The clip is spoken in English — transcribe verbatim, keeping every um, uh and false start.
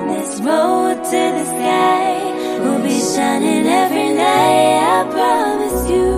This road to the sky will be shining every night, I promise you.